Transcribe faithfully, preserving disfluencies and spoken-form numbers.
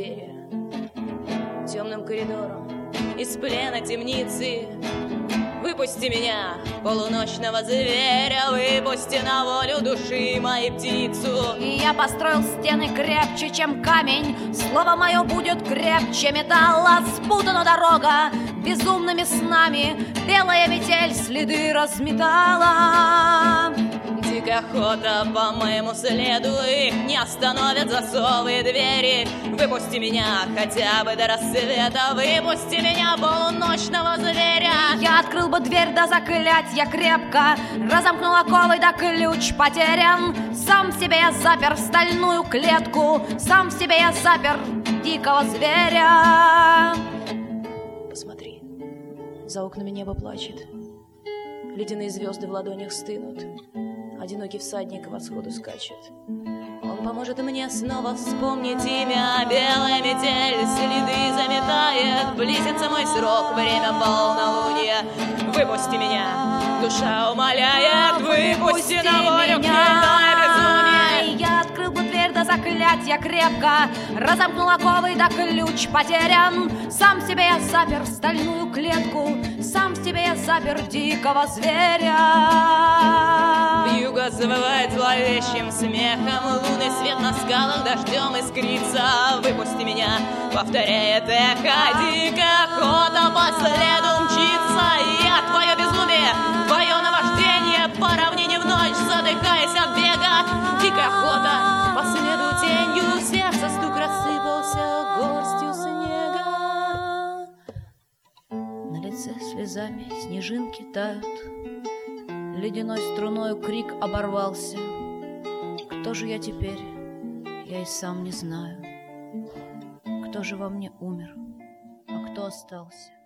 двери, темным коридором из плена темницы. Выпусти меня, полуночного зверя, выпусти на волю души моей птицу. И я построил стены крепче, чем камень, слово мое будет крепче металла. Спутана дорога безумными снами, белая метель следы разметала. Дикая охота по моему следу, их не остановят засовы и двери. Выпусти меня хотя бы до рассвета, выпусти меня, полуночного зверя. Я открыл бы дверь до заклятья крепко, разомкнул оковы, да ключ потерян. Сам в себе я запер в стальную клетку, сам в себе я запер дикого зверя. Посмотри, за окнами небо плачет, ледяные звезды в ладонях стынут, одинокий всадник к восходу скачет. Он поможет мне снова вспомнить имя. Белая метель следы заметает, близится мой срок, время полнолуния. Выпусти меня, душа умоляет, выпусти на волю гневное безумие. Я открыл бы дверь до заклятья крепко, разомкнул оковы, да ключ потерян. Сам в себе я запер стальную клетку, сам в себе я запер дикого зверя. Вьюга завывает зловещим смехом, лунный свет на скалах дождем искрится. Выпусти меня, повторяет эхо, дикая охота по следу мчится. И я твое безумие, твое наваждение, по равнине в ночь задыхаясь от бега. Дикая охота по следу тенью, сердце стук рассыпался горстью снега. На лице слезами снежинки тают, ледяной струною крик оборвался. Кто же я теперь, я и сам не знаю. Кто же во мне умер, а кто остался?